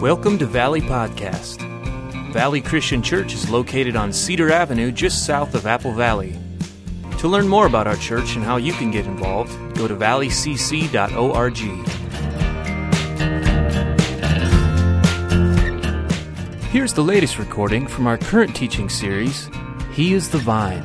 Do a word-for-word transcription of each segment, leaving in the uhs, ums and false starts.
Welcome to Valley Podcast. Valley Christian Church is located on Cedar Avenue just south of Apple Valley. To learn more about our church and how you can get involved, go to valley c c dot org. Here's the latest recording from our current teaching series, He is the Vine.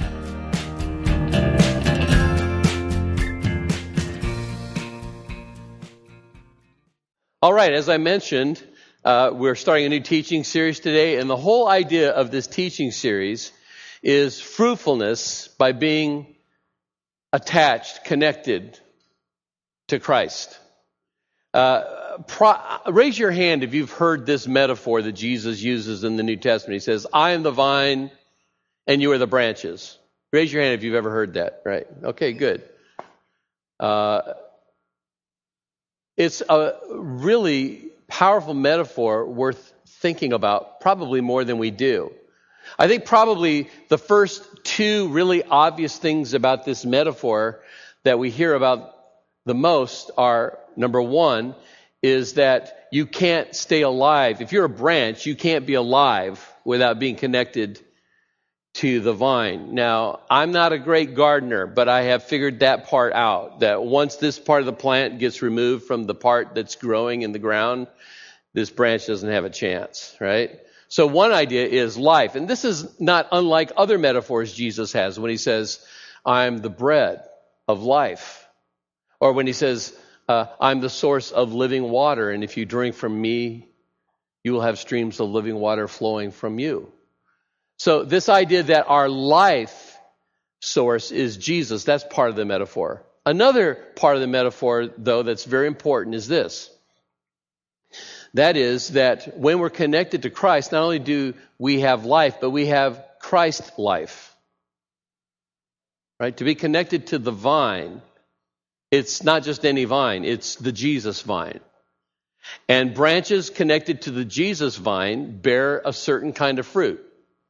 All right, as I mentioned, uh, we're starting a new teaching series today, and the whole idea of this teaching series is fruitfulness by being attached, connected to Christ. Uh, pro- raise your hand if you've heard this metaphor that Jesus uses in the New Testament. He says, I am the vine and you are the branches. Raise your hand if you've ever heard that. Right. Okay, good. Uh, it's a really powerful metaphor worth thinking about, probably more than we do. I think probably the first two really obvious things about this metaphor that we hear about the most are, number one, is that you can't stay alive. If you're a branch, you can't be alive without being connected to the vine. Now, I'm not a great gardener, but I have figured that part out, that once this part of the plant gets removed from the part that's growing in the ground, this branch doesn't have a chance, right? So one idea is life. And this is not unlike other metaphors Jesus has when he says, I'm the bread of life. Or when he says, uh, I'm the source of living water, and if you drink from me, you will have streams of living water flowing from you. So this idea that our life source is Jesus, that's part of the metaphor. Another part of the metaphor, though, that's very important is this. That is that when we're connected to Christ, not only do we have life, but we have Christ life. Right? To be connected to the vine, it's not just any vine, it's the Jesus vine. And branches connected to the Jesus vine bear a certain kind of fruit.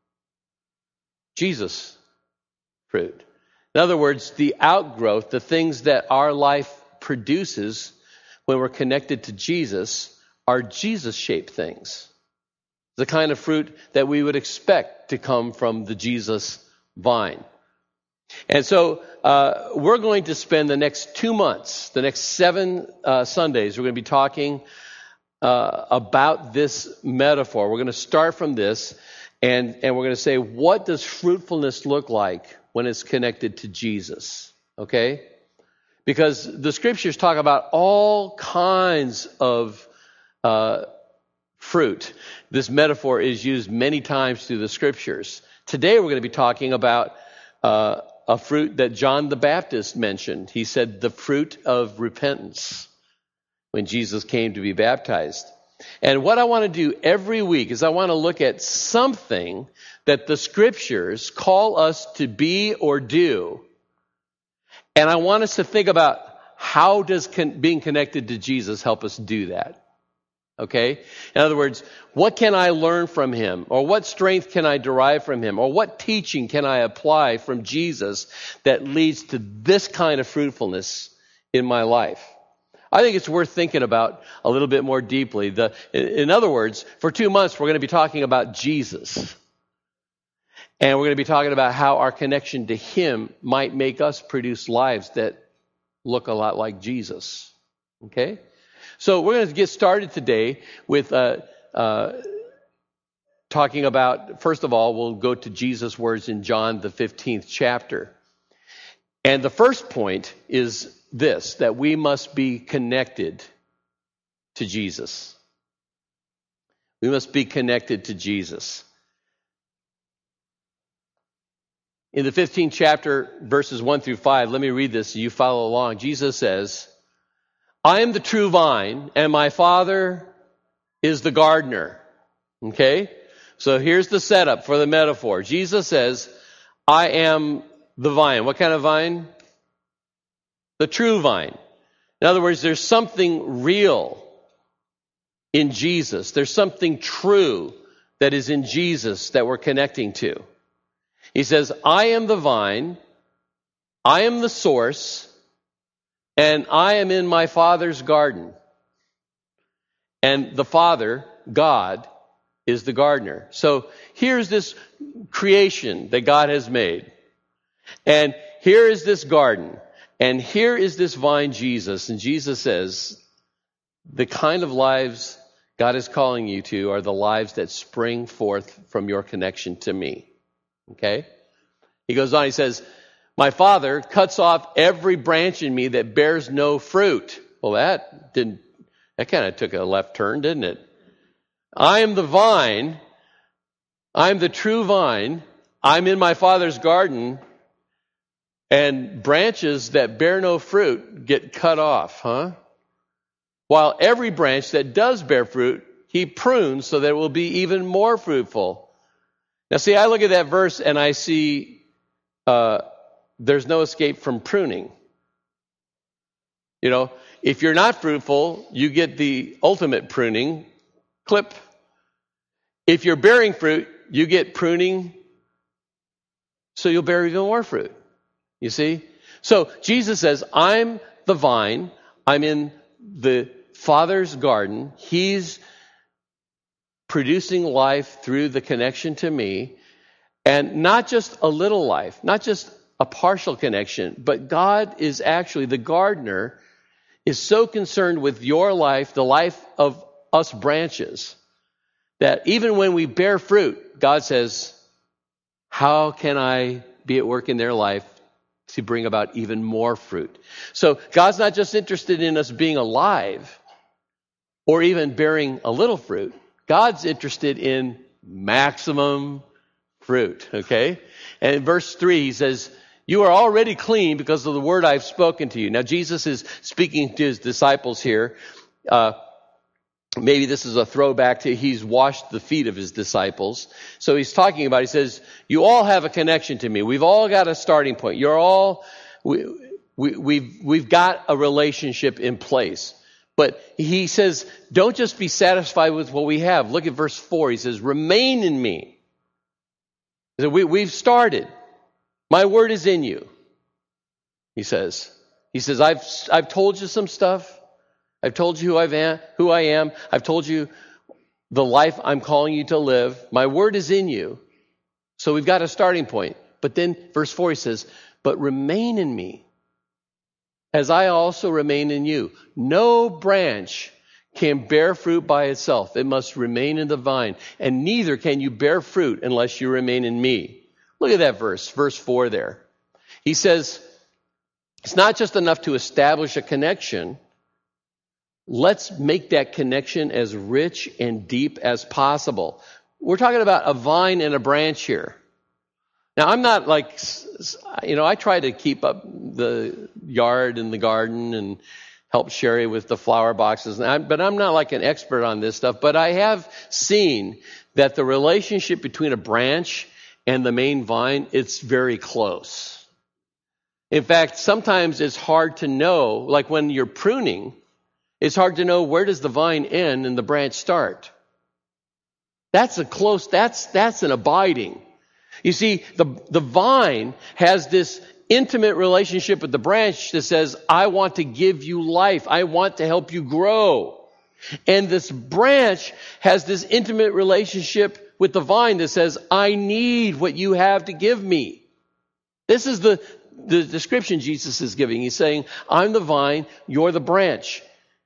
Jesus fruit. In other words, the outgrowth, the things that our life produces when we're connected to Jesus are Jesus-shaped things. The kind of fruit that we would expect to come from the Jesus vine. And so uh, we're going to spend the next two months, the next seven uh, Sundays, we're going to be talking uh, about this metaphor. We're going to start from this, and, and we're going to say, what does fruitfulness look like when it's connected to Jesus? Okay? Because the scriptures talk about all kinds of uh, fruit. This metaphor is used many times through the scriptures. Today we're going to be talking about uh, a fruit that John the Baptist mentioned. He said the fruit of repentance when Jesus came to be baptized. And what I want to do every week is I want to look at something that the scriptures call us to be or do. And I want us to think about how does con- being connected to Jesus help us do that? Okay? In other words, what can I learn from him? Or what strength can I derive from him? Or what teaching can I apply from Jesus that leads to this kind of fruitfulness in my life? I think it's worth thinking about a little bit more deeply. The, in other words, for two months, we're going to be talking about Jesus. And we're going to be talking about how our connection to him might make us produce lives that look a lot like Jesus. Okay? So we're going to get started today with uh, uh, talking about, first of all, we'll go to Jesus' words in John, the fifteenth chapter. And the first point is this, that we must be connected to Jesus. We must be connected to Jesus. In the fifteenth chapter, verses one through five, let me read this so you follow along. Jesus says, I am the true vine, and my Father is the gardener. Okay? So here's the setup for the metaphor. Jesus says, I am the vine. What kind of vine? The true vine. In other words, there's something real in Jesus. There's something true that is in Jesus that we're connecting to. He says, I am the vine, I am the source, and I am in my Father's garden. And the Father God is the gardener. So here's this creation that God has made. And here is this garden. And here is this vine, Jesus. And Jesus says, the kind of lives God is calling you to are the lives that spring forth from your connection to me. Okay? He goes on, he says, my Father cuts off every branch in me that bears no fruit. Well, that didn't, that kind of took a left turn, didn't it? I am the vine. I'm the true vine. I'm in my Father's garden. And branches that bear no fruit get cut off, huh? While every branch that does bear fruit, he prunes so that it will be even more fruitful. Now, see, I look at that verse and I see uh, there's no escape from pruning. You know, if you're not fruitful, you get the ultimate pruning, clip. If you're bearing fruit, you get pruning, so you'll bear even more fruit. You see? So Jesus says, I'm the vine. I'm in the Father's garden. He's producing life through the connection to me. And not just a little life, not just a partial connection, but God is actually, the gardener is so concerned with your life, the life of us branches, that even when we bear fruit, God says, how can I be at work in their life to bring about even more fruit? So God's not just interested in us being alive or even bearing a little fruit. God's interested in maximum fruit, okay? And in verse three, he says, you are already clean because of the word I've spoken to you. Now, Jesus is speaking to his disciples here. Uh, maybe this is a throwback to he's washed the feet of his disciples. So he's talking about, he says, you all have a connection to me. We've all got a starting point. You're all, we, we, we've, we've got a relationship in place. But he says, don't just be satisfied with what we have. Look at verse four. He says, remain in me. So we, we've started. My word is in you, he says. He says, I've, I've told you some stuff. I've told you who, I've am, who I am. I've told you the life I'm calling you to live. My word is in you. So we've got a starting point. But then verse four, he says, but remain in me as I also remain in you. No branch can bear fruit by itself. It must remain in the vine. And neither can you bear fruit unless you remain in me. Look at that verse, verse four there. He says, it's not just enough to establish a connection. Let's make that connection as rich and deep as possible. We're talking about a vine and a branch here. Now, I'm not like, you know, I try to keep up the yard and the garden and help Sherry with the flower boxes, but I'm not like an expert on this stuff. But I have seen that the relationship between a branch and the main vine, it's very close. In fact, sometimes it's hard to know, like when you're pruning, it's hard to know where does the vine end and the branch start. That's a close, that's that's an abiding. You see, the, the vine has this intimate relationship with the branch that says, I want to give you life. I want to help you grow. And this branch has this intimate relationship with the vine that says, I need what you have to give me. This is the, the description Jesus is giving. He's saying, I'm the vine, you're the branch.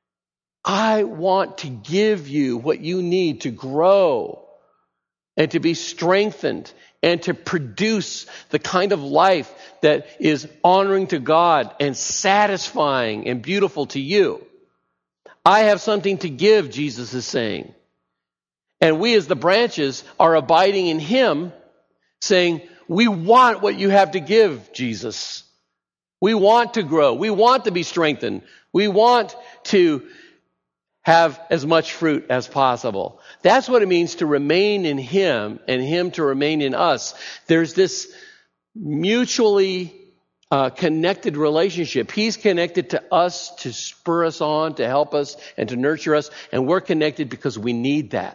I want to give you what you need to grow and to be strengthened and to produce the kind of life that is honoring to God and satisfying and beautiful to you. I have something to give, Jesus is saying. And we as the branches are abiding in him, saying, we want what you have to give, Jesus. We want to grow. We want to be strengthened. We want to have as much fruit as possible. That's what it means to remain in him and him to remain in us. There's this mutually uh, connected relationship. He's connected to us to spur us on, to help us, and to nurture us. And we're connected because we need that.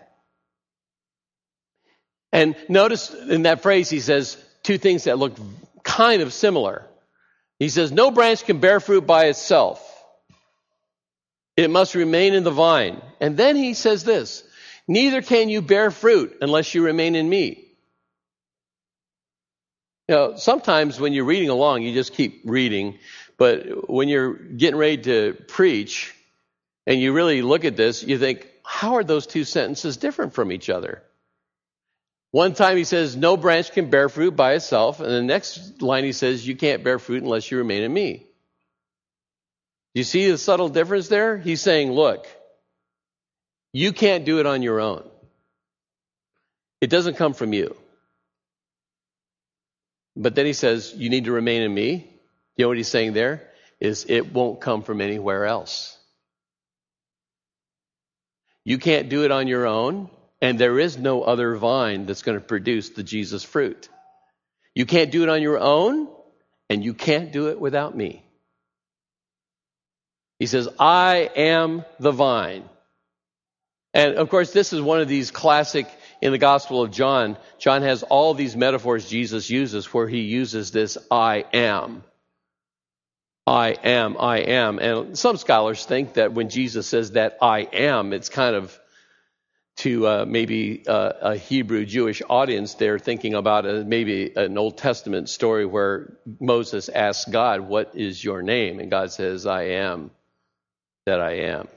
And notice in that phrase, he says two things that look kind of similar. He says, no branch can bear fruit by itself. It must remain in the vine. And then he says this, Neither can you bear fruit unless you remain in me. You know, sometimes when you're reading along, you just keep reading. But when you're getting ready to preach and you really look at this, you think, how are those two sentences different from each other? One time he says, no branch can bear fruit by itself. And the next line he says, you can't bear fruit unless you remain in me. You see the subtle difference there? He's saying, look, you can't do it on your own. It doesn't come from you. But then he says, you need to remain in me. You know what he's saying there? Is it won't come from anywhere else. You can't do it on your own, and there is no other vine that's going to produce the Jesus fruit. You can't do it on your own, and you can't do it without me. He says, I am the vine. And of course, this is one of these classic, in the Gospel of John, John has all these metaphors Jesus uses where he uses this I am. I am, I am. And some scholars think that when Jesus says that I am, it's kind of to uh, maybe uh, a Hebrew Jewish audience. They're thinking about a, maybe an Old Testament story where Moses asks God, what is your name? And God says, I am that I am.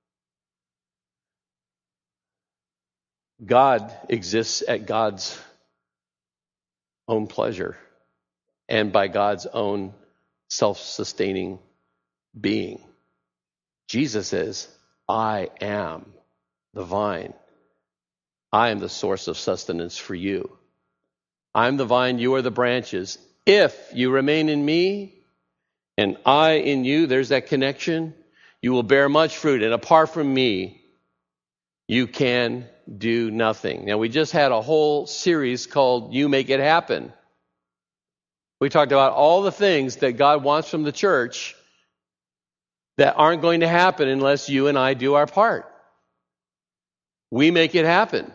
God exists at God's own pleasure and by God's own self-sustaining being. Jesus says, I am the vine. I am the source of sustenance for you. I'm the vine, you are the branches. If you remain in me and I in you, there's that connection, you will bear much fruit. And apart from me, you can do nothing. Now, we just had a whole series called You Make It Happen. We talked about all the things that God wants from the church that aren't going to happen unless you and I do our part. We make it happen.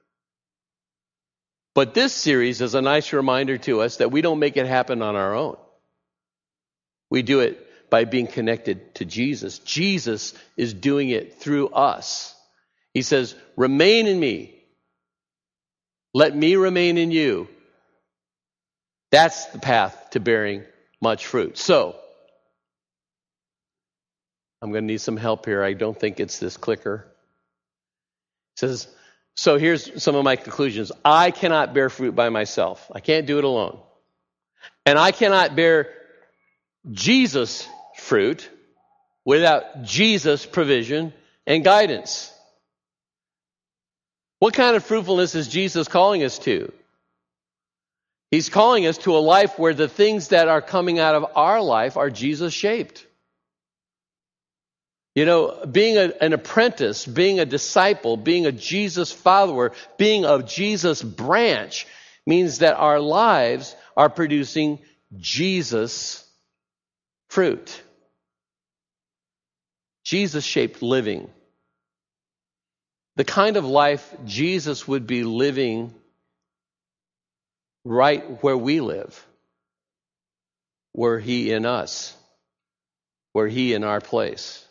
But this series is a nice reminder to us that we don't make it happen on our own. We do it by being connected to Jesus. Jesus is doing it through us. He says, remain in me. Let me remain in you. That's the path to bearing much fruit. So, I'm going to need some help here. I don't think it's this clicker. It says, so here's some of my conclusions. I cannot bear fruit by myself. I can't do it alone. And I cannot bear Jesus fruit without Jesus' provision and guidance. What kind of fruitfulness is Jesus calling us to? He's calling us to a life where the things that are coming out of our life are Jesus-shaped. You know, being a, an apprentice, being a disciple, being a Jesus follower, being a Jesus branch means that our lives are producing Jesus fruit. Jesus-shaped living. The kind of life Jesus would be living right where we live. Were he in us? Were he in our place?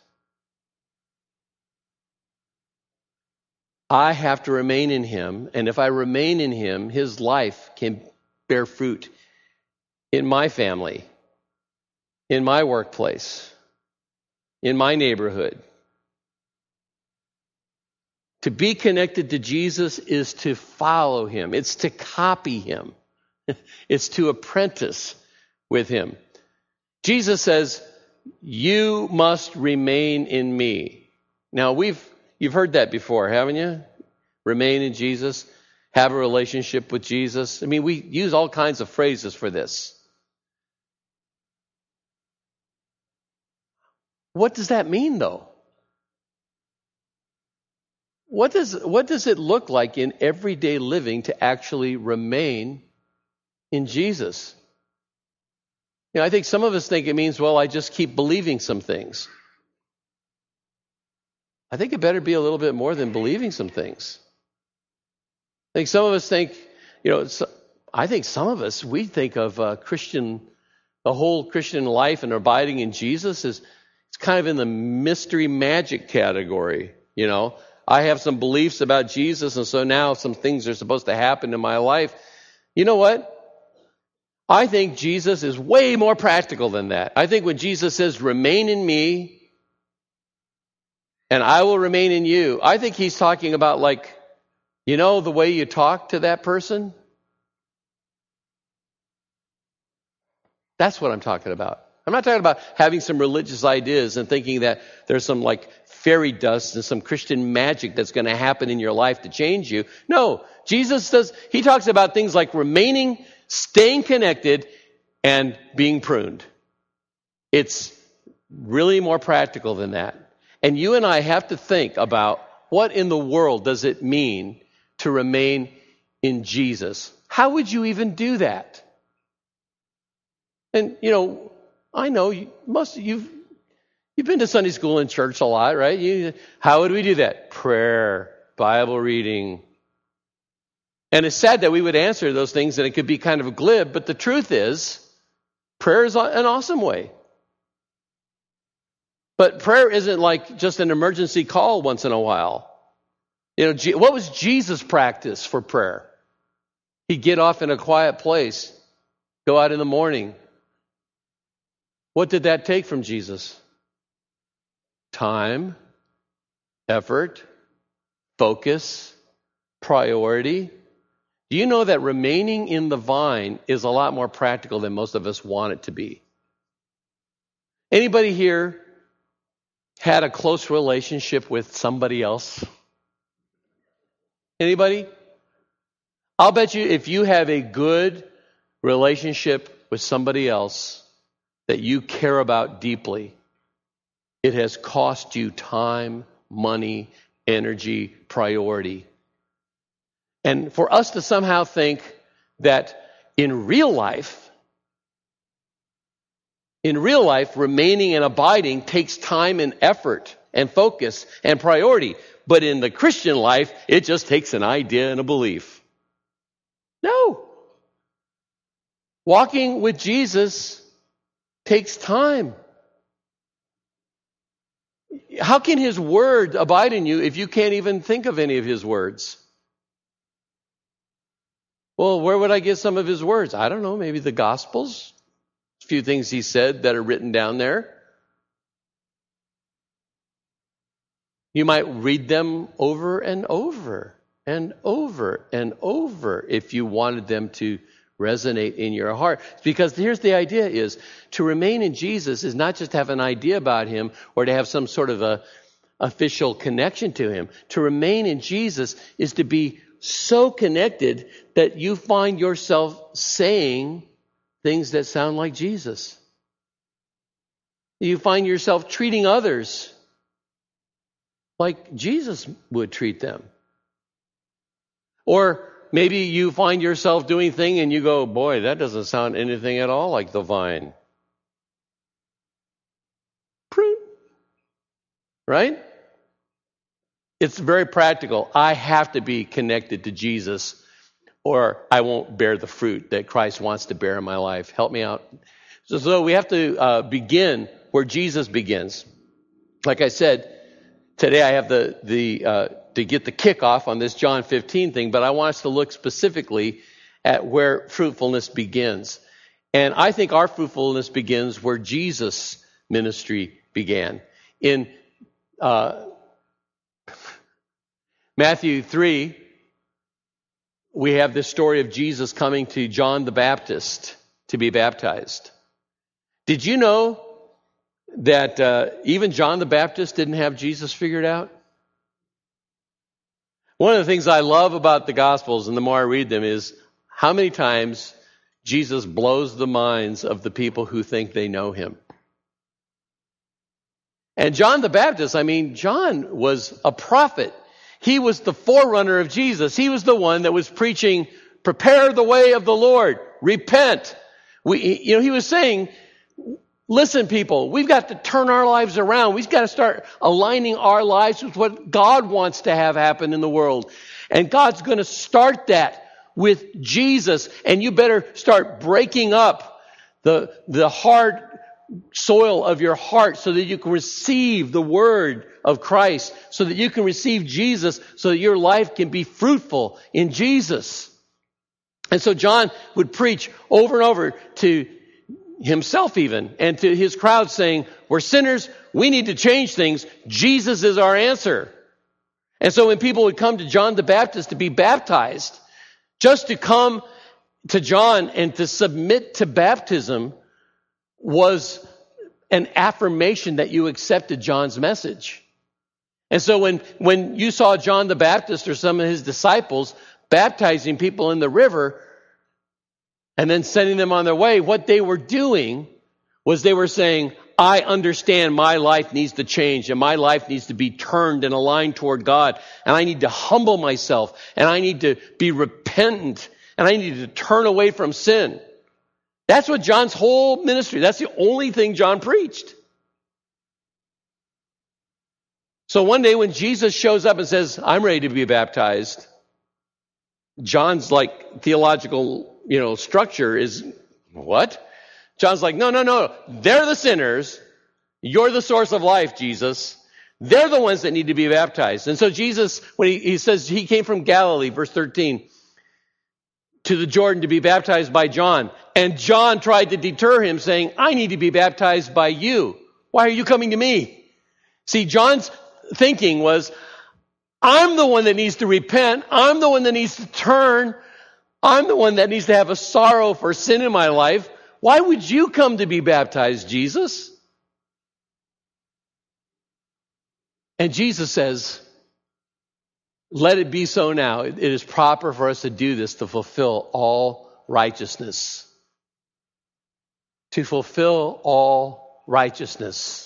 I have to remain in him, and if I remain in him, his life can bear fruit in my family, in my workplace, in my neighborhood. To be connected to Jesus is to follow him. It's to copy him. It's to apprentice with him. Jesus says, you must remain in me. Now, we've you've heard that before, haven't you? Remain in Jesus. Have a relationship with Jesus. I mean, we use all kinds of phrases for this. What does that mean, though? What does, what does it look like in everyday living to actually remain in Jesus? You know, I think some of us think it means, well, I just keep believing some things. I think it better be a little bit more than believing some things. I think some of us think, you know, I think some of us, we think of uh, Christian, the whole Christian life and abiding in Jesus as it's kind of in the mystery magic category, you know. I have some beliefs about Jesus, and so now some things are supposed to happen in my life. You know what? I think Jesus is way more practical than that. I think when Jesus says, remain in me, and I will remain in you, I think he's talking about, like, you know, the way you talk to that person? That's what I'm talking about. I'm not talking about having some religious ideas and thinking that there's some, like, fairy dust and some Christian magic that's going to happen in your life to change you. No, Jesus says, he talks about things like remaining, staying connected, and being pruned. It's really more practical than that. And you and I have to think about what in the world does it mean to remain in Jesus? How would you even do that? And, you know, I know you, most of you've you've been to Sunday school and church a lot, right? You, how would we do that? Prayer, Bible reading. And it's sad that we would answer those things and it could be kind of glib, but the truth is, prayer is an awesome way. But prayer isn't like just an emergency call once in a while. You know, what was Jesus' practice for prayer? He'd get off in a quiet place, go out in the morning. What did that take from Jesus? Time, effort, focus, priority. Do you know that remaining in the vine is a lot more practical than most of us want it to be? Anybody here had a close relationship with somebody else? Anybody? I'll bet you if you have a good relationship with somebody else that you care about deeply, it has cost you time, money, energy, priority. And for us to somehow think that in real life, in real life, remaining and abiding takes time and effort and focus and priority. But in the Christian life, it just takes an idea and a belief. No. Walking with Jesus takes time. How can his word abide in you if you can't even think of any of his words? Well, where would I get some of his words? I don't know, maybe the Gospels. A few things he said that are written down there. You might read them over and over and over and over if you wanted them to resonate in your heart. Because here's the idea is, to remain in Jesus is not just to have an idea about him or to have some sort of a official connection to him. To remain in Jesus is to be so connected that you find yourself saying things that sound like Jesus. You find yourself treating others like Jesus would treat them. Or maybe you find yourself doing things and you go, boy, that doesn't sound anything at all like the vine. Prune. Right? It's very practical. I have to be connected to Jesus or I won't bear the fruit that Christ wants to bear in my life. Help me out. So, so we have to uh, begin where Jesus begins. Like I said, today I have the the uh, to get the kickoff on this John fifteen thing, but I want us to look specifically at where fruitfulness begins. And I think our fruitfulness begins where Jesus' ministry began. In uh, Matthew three, we have this story of Jesus coming to John the Baptist to be baptized. Did you know that uh, even John the Baptist didn't have Jesus figured out? One of the things I love about the Gospels, and the more I read them, is how many times Jesus blows the minds of the people who think they know him. And John the Baptist, I mean, John was a prophet. He was the forerunner of Jesus. He was the one that was preaching, prepare the way of the Lord, repent. We, you know, he was saying, listen, people, we've got to turn our lives around. We've got to start aligning our lives with what God wants to have happen in the world. And God's going to start that with Jesus. And you better start breaking up the, the hard soil of your heart so that you can receive the word of Christ, so that you can receive Jesus, so that your life can be fruitful in Jesus. And so John would preach over and over to himself even and to his crowd saying, we're sinners, we need to change things. Jesus is our answer. And so when people would come to John the Baptist to be baptized, just to come to John and to submit to baptism was an affirmation that you accepted John's message. And so when, when you saw John the Baptist or some of his disciples baptizing people in the river and then sending them on their way, what they were doing was they were saying, I understand my life needs to change and my life needs to be turned and aligned toward God. And I need to humble myself and I need to be repentant and I need to turn away from sin. That's what John's whole ministry, that's the only thing John preached. So one day when Jesus shows up and says, I'm ready to be baptized, John's like theological, you know, structure is, what? John's like, no, no, no. They're the sinners. You're the source of life, Jesus. They're the ones that need to be baptized. And so Jesus, when he, he says he came from Galilee, verse thirteen, to the Jordan to be baptized by John. And John tried to deter him saying, I need to be baptized by you. Why are you coming to me? See, John's thinking was, I'm the one that needs to repent. I'm the one that needs to turn. I'm the one that needs to have a sorrow for sin in my life. Why would you come to be baptized, Jesus? And Jesus says, let it be so now. It is proper for us to do this to fulfill all righteousness. To fulfill all righteousness.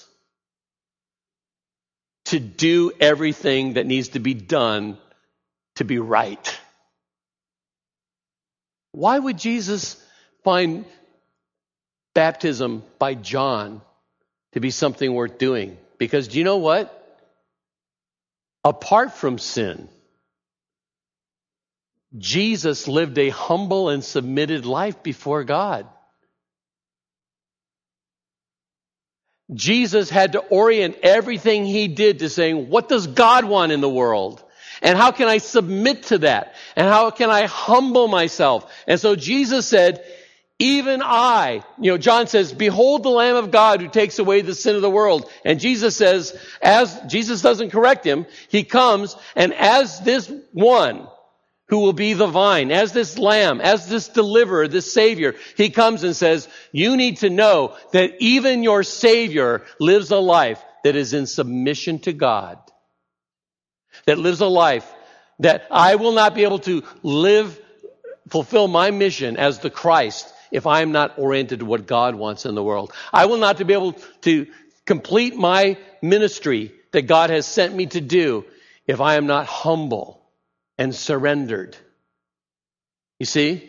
To do everything that needs to be done to be right. Why would Jesus find baptism by John to be something worth doing? Because do you know what? Apart from sin, Jesus lived a humble and submitted life before God. Jesus had to orient everything he did to saying, what does God want in the world? And how can I submit to that? And how can I humble myself? And so Jesus said, even I, you know, John says, behold the Lamb of God who takes away the sin of the world. And Jesus says, as Jesus doesn't correct him, he comes and as this one who will be the vine, as this lamb, as this deliverer, this savior, he comes and says, you need to know that even your Savior lives a life that is in submission to God. That lives a life that I will not be able to live, fulfill my mission as the Christ if I am not oriented to what God wants in the world. I will not be able to complete my ministry that God has sent me to do if I am not humble and surrendered. You see?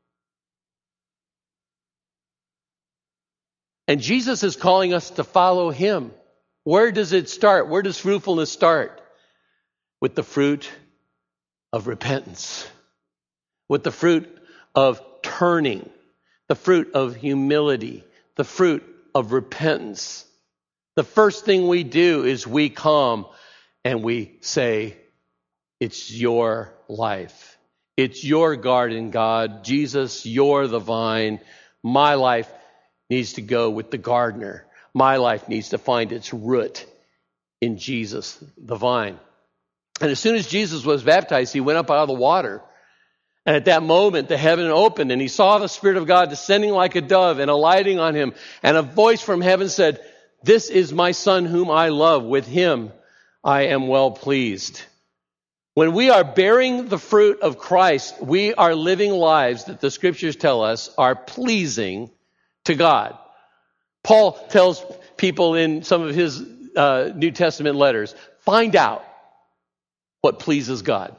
And Jesus is calling us to follow him. Where does it start? Where does fruitfulness start? With the fruit of repentance. With the fruit of turning. The fruit of humility. The fruit of repentance. The first thing we do is we come and we say, it's your life. It's your garden, God. Jesus, you're the vine. My life needs to go with the gardener. My life needs to find its root in Jesus, the vine. And as soon as Jesus was baptized, he went up out of the water. And at that moment, the heaven opened and he saw the Spirit of God descending like a dove and alighting on him. And a voice from heaven said, this is my Son whom I love. With him I am well pleased. When we are bearing the fruit of Christ, we are living lives that the scriptures tell us are pleasing to God. Paul tells people in some of his uh, New Testament letters, find out what pleases God.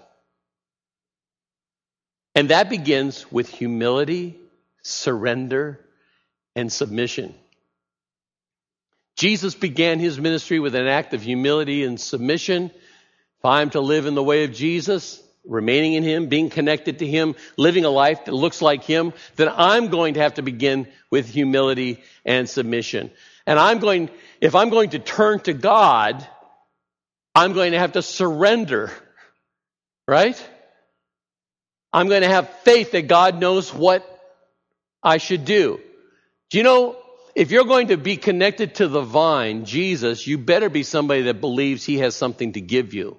And that begins with humility, surrender, and submission. Jesus began his ministry with an act of humility and submission. If I'm to live in the way of Jesus, remaining in him, being connected to him, living a life that looks like him, then I'm going to have to begin with humility and submission. And I'm going, if I'm going to turn to God, I'm going to have to surrender, right? I'm going to have faith that God knows what I should do. Do you know, if you're going to be connected to the vine, Jesus, you better be somebody that believes he has something to give you.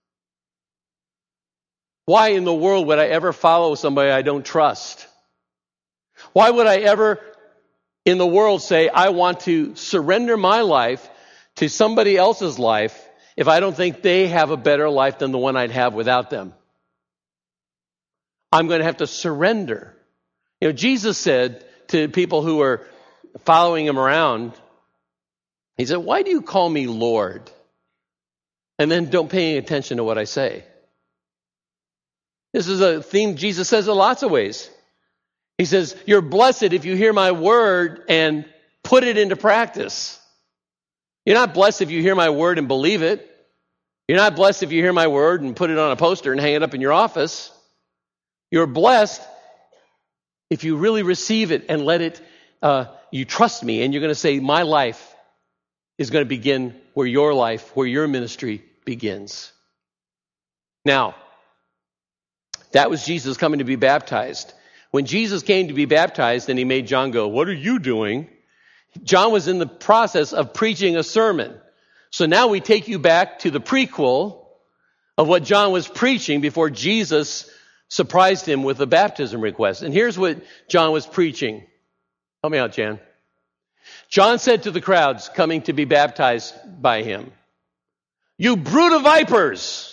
Why in the world would I ever follow somebody I don't trust? Why would I ever in the world say, I want to surrender my life to somebody else's life if I don't think they have a better life than the one I'd have without them? I'm going to have to surrender. You know, Jesus said to people who were following him around, he said, why do you call me Lord? And then don't pay any attention to what I say. This is a theme Jesus says in lots of ways. He says, you're blessed if you hear my word and put it into practice. You're not blessed if you hear my word and believe it. You're not blessed if you hear my word and put it on a poster and hang it up in your office. You're blessed if you really receive it and let it, uh, you trust me, and you're going to say, my life is going to begin where your life, where your ministry begins. Now, that was Jesus coming to be baptized. When Jesus came to be baptized and he made John go, what are you doing? John was in the process of preaching a sermon. So now we take you back to the prequel of what John was preaching before Jesus surprised him with a baptism request. And here's what John was preaching. Help me out, Jan. John said to the crowds coming to be baptized by him, you brood of vipers!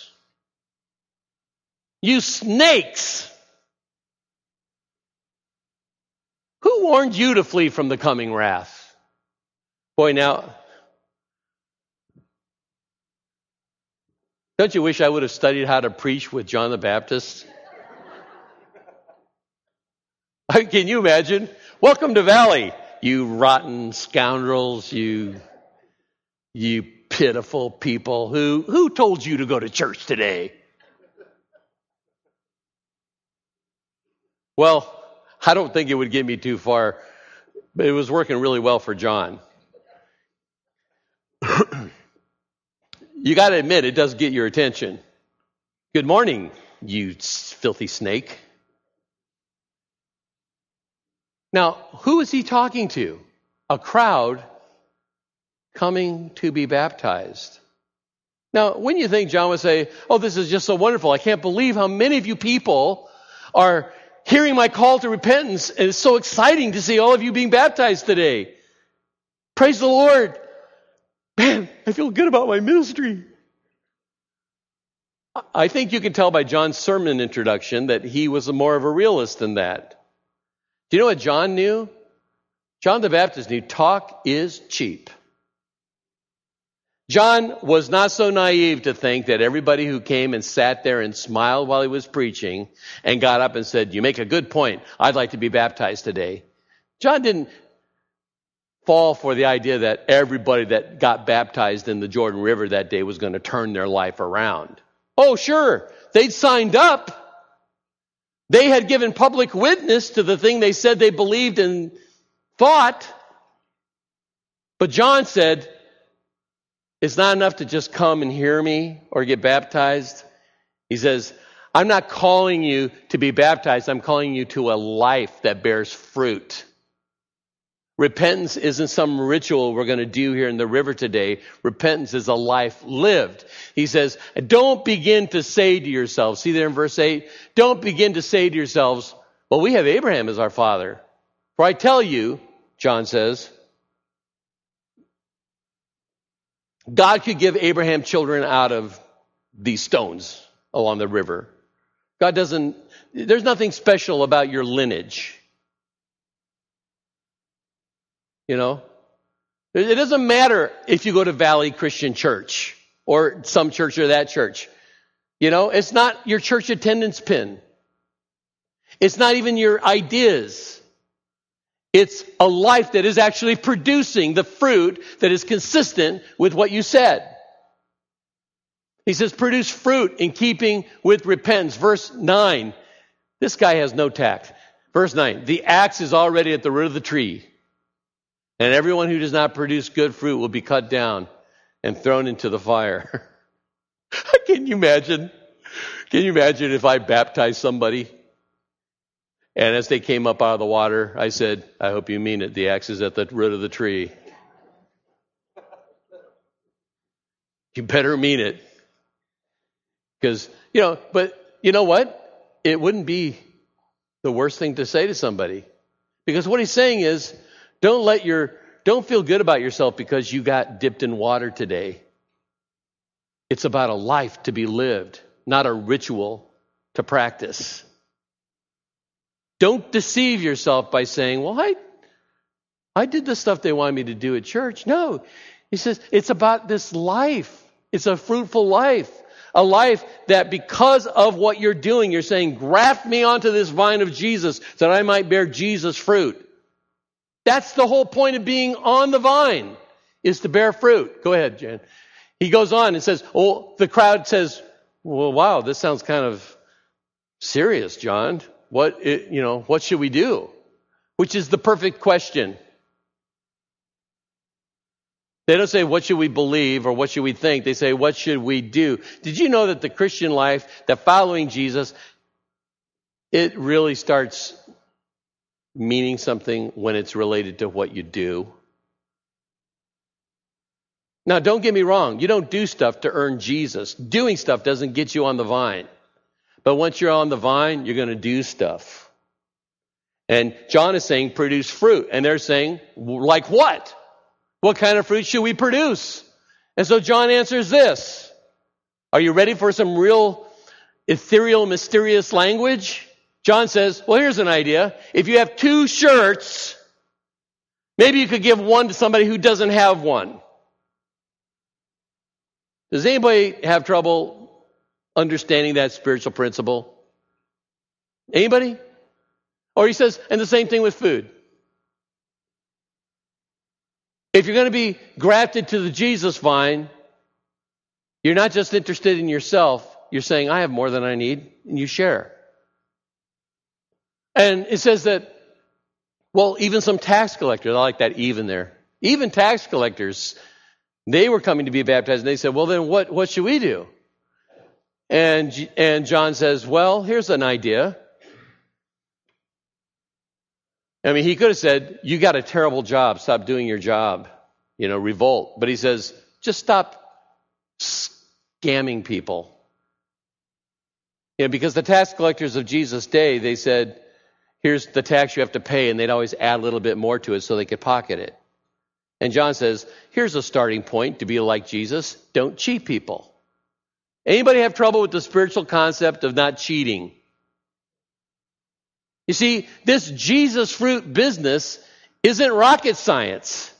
You snakes! Who warned you to flee from the coming wrath? Boy, now, don't you wish I would have studied how to preach with John the Baptist? Can you imagine? Welcome to Valley, you rotten scoundrels, you, you pitiful people. Who, who told you to go to church today? Well, I don't think it would get me too far, but it was working really well for John. You got to admit, it does get your attention. Good morning, you filthy snake. Now, who is he talking to? A crowd coming to be baptized. Now, when you think John would say, oh, this is just so wonderful. I can't believe how many of you people are hearing my call to repentance, and it's so exciting to see all of you being baptized today. Praise the Lord. Man, I feel good about my ministry. I think you can tell by John's sermon introduction that he was more of a realist than that. Do you know what John knew? John the Baptist knew talk is cheap. John was not so naive to think that everybody who came and sat there and smiled while he was preaching and got up and said, you make a good point, I'd like to be baptized today. John didn't fall for the idea that everybody that got baptized in the Jordan River that day was going to turn their life around. Oh, sure, they'd signed up. They had given public witness to the thing they said they believed and thought. But John said, it's not enough to just come and hear me or get baptized. He says, I'm not calling you to be baptized. I'm calling you to a life that bears fruit. Repentance isn't some ritual we're going to do here in the river today. Repentance is a life lived. He says, don't begin to say to yourselves, see there in verse eight, don't begin to say to yourselves, well, we have Abraham as our father. For I tell you, John says, God could give Abraham children out of these stones along the river. God doesn't, there's nothing special about your lineage. You know, it doesn't matter if you go to Valley Christian Church or some church or that church. You know, it's not your church attendance pin. It's not even your ideas. It's a life that is actually producing the fruit that is consistent with what you said. He says, produce fruit in keeping with repentance. Verse nine. This guy has no tact. Verse nine. The axe is already at the root of the tree, and everyone who does not produce good fruit will be cut down and thrown into the fire. Can you imagine? Can you imagine if I baptized somebody, and as they came up out of the water, I said, I hope you mean it. The axe is at the root of the tree. You better mean it. Because, you know, but you know what? It wouldn't be the worst thing to say to somebody. Because what he's saying is, don't let your, don't feel good about yourself because you got dipped in water today. It's about a life to be lived, not a ritual to practice. Don't deceive yourself by saying, well, I, I did the stuff they wanted me to do at church. No, he says, it's about this life. It's a fruitful life. A life that because of what you're doing, you're saying, graft me onto this vine of Jesus so that I might bear Jesus fruit. That's the whole point of being on the vine, is to bear fruit. Go ahead, Jan. He goes on and says, oh, the crowd says, well, wow, this sounds kind of serious, John. What, it, you know, what should we do? Which is the perfect question. They don't say, what should we believe or what should we think? They say, what should we do? Did you know that the Christian life, that following Jesus, it really starts meaning something when it's related to what you do? Now, don't get me wrong. You don't do stuff to earn Jesus. Doing stuff doesn't get you on the vine. But once you're on the vine, you're going to do stuff. And John is saying, produce fruit. And they're saying, like what? What kind of fruit should we produce? And so John answers this. Are you ready for some real ethereal, mysterious language? John says, well, here's an idea. If you have two shirts, maybe you could give one to somebody who doesn't have one. Does anybody have trouble understanding that spiritual principle? Anybody? Or he says, and the same thing with food. If you're going to be grafted to the Jesus vine, you're not just interested in yourself. You're saying, I have more than I need, and you share. And it says that, well, even some tax collectors, I like that even there. Even tax collectors, they were coming to be baptized, and they said, well, then what, what should we do? And, and John says, well, here's an idea. I mean, he could have said, you got a terrible job, stop doing your job, you know, revolt. But he says, just stop scamming people. You know, because the tax collectors of Jesus' day, they said, here's the tax you have to pay, and they'd always add a little bit more to it so they could pocket it. And John says, here's a starting point to be like Jesus. Don't cheat people. Anybody have trouble with the spiritual concept of not cheating? You see, this Jesus fruit business isn't rocket science.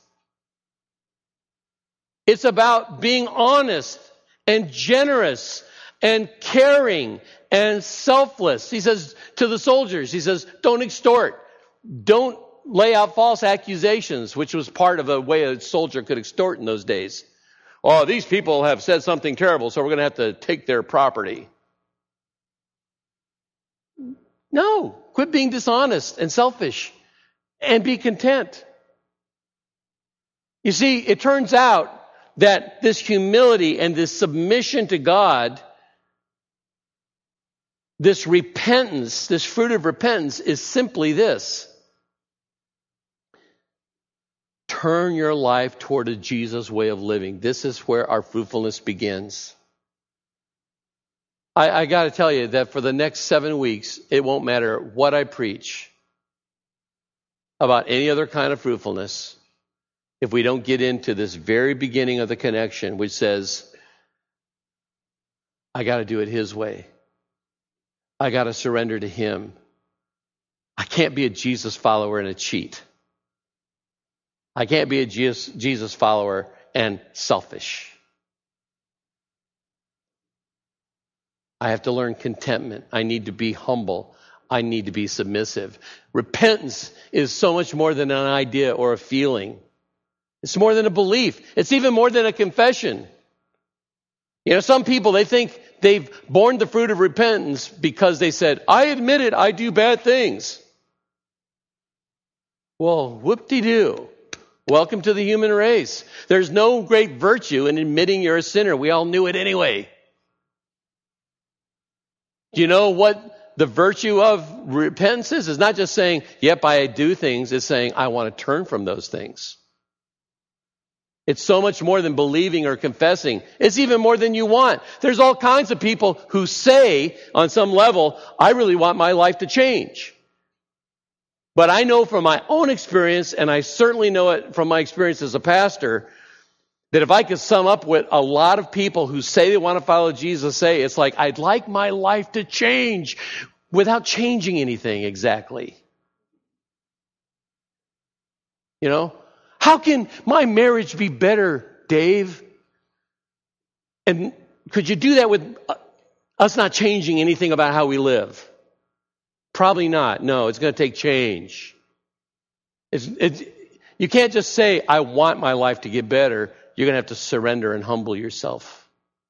It's about being honest and generous and caring and selfless. He says to the soldiers, he says, don't extort. Don't lay out false accusations, which was part of a way a soldier could extort in those days. Oh, these people have said something terrible, so we're going to have to take their property. No, quit being dishonest and selfish and be content. You see, it turns out that this humility and this submission to God, this repentance, this fruit of repentance is simply this. Turn your life toward a Jesus way of living. This is where our fruitfulness begins. I, I got to tell you that for the next seven weeks, it won't matter what I preach about any other kind of fruitfulness if we don't get into this very beginning of the connection, which says, I got to do it His way. I got to surrender to Him. I can't be a Jesus follower and a cheat. I can't be a Jesus, Jesus follower and selfish. I have to learn contentment. I need to be humble. I need to be submissive. Repentance is so much more than an idea or a feeling. It's more than a belief. It's even more than a confession. You know, some people, they think they've borne the fruit of repentance because they said, I admit it, I do bad things. Well, whoop-de-doo. Welcome to the human race. There's no great virtue in admitting you're a sinner. We all knew it anyway. Do you know what the virtue of repentance is? It's not just saying, yep, I do things. It's saying, I want to turn from those things. It's so much more than believing or confessing. It's even more than you want. There's all kinds of people who say, on some level, I really want my life to change. But I know from my own experience, and I certainly know it from my experience as a pastor, that if I could sum up what a lot of people who say they want to follow Jesus say, it's like, I'd like my life to change without changing anything exactly. You know? How can my marriage be better, Dave? And could you do that with us not changing anything about how we live? Probably not. No, it's going to take change. It's, it's, you can't just say, I want my life to get better. You're going to have to surrender and humble yourself.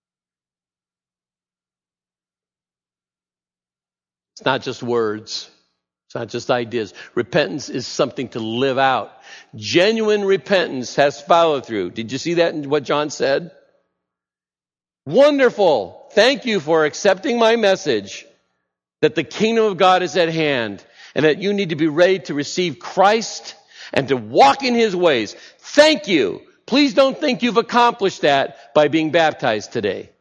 It's not just words. It's not just ideas. Repentance is something to live out. Genuine repentance has follow through. Did you see that in what John said? Wonderful. Thank you for accepting my message that the kingdom of God is at hand and that you need to be ready to receive Christ and to walk in his ways. Thank you. Please don't think you've accomplished that by being baptized today.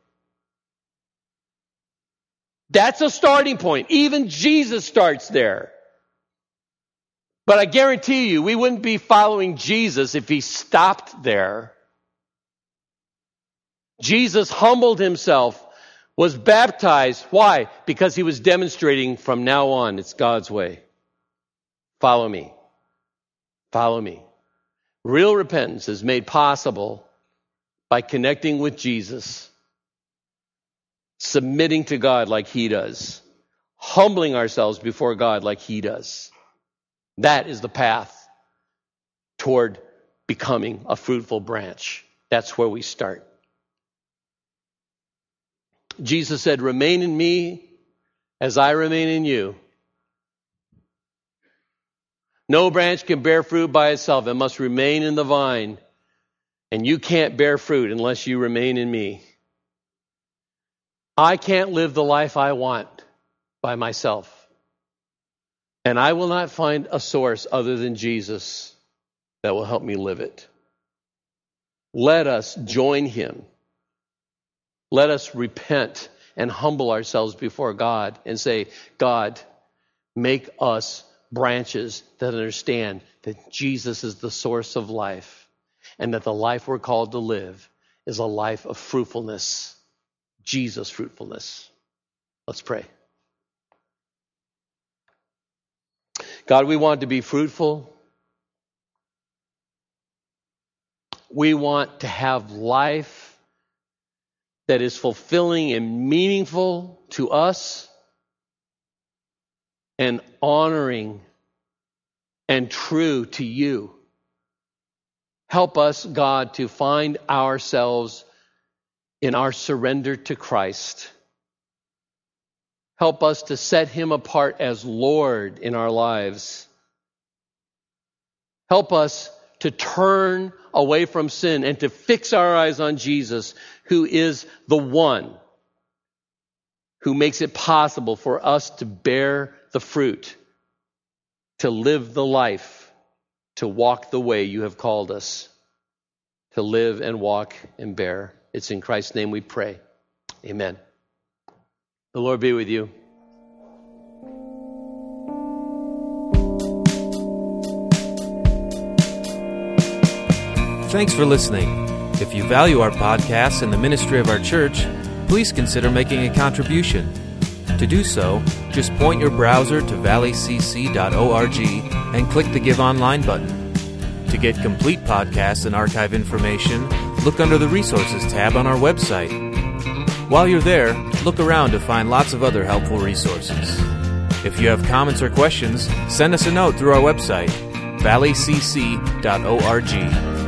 That's a starting point. Even Jesus starts there. But I guarantee you, we wouldn't be following Jesus if he stopped there. Jesus humbled himself, was baptized. Why? Because he was demonstrating from now on, it's God's way. Follow me. Follow me. Real repentance is made possible by connecting with Jesus, submitting to God like he does, humbling ourselves before God like he does. That is the path toward becoming a fruitful branch. That's where we start. Jesus said, remain in me as I remain in you. No branch can bear fruit by itself. It must remain in the vine. And you can't bear fruit unless you remain in me. I can't live the life I want by myself. And I will not find a source other than Jesus that will help me live it. Let us join him. Let us repent and humble ourselves before God and say, God, make us branches that understand that Jesus is the source of life and that the life we're called to live is a life of fruitfulness, Jesus' fruitfulness. Let's pray. God, we want to be fruitful. We want to have life that is fulfilling and meaningful to us and honoring and true to you. Help us, God, to find ourselves in our surrender to Christ. Help us to set him apart as Lord in our lives. Help us to turn away from sin and to fix our eyes on Jesus, who is the one who makes it possible for us to bear the fruit, to live the life, to walk the way you have called us, to live and walk and bear. It's in Christ's name we pray. Amen. The Lord be with you. Thanks for listening. If you value our podcast and the ministry of our church, please consider making a contribution. To do so, just point your browser to valley c c dot org and click the Give Online button. To get complete podcasts and archive information, look under the Resources tab on our website. While you're there, look around to find lots of other helpful resources. If you have comments or questions, send us a note through our website, valley c c dot org.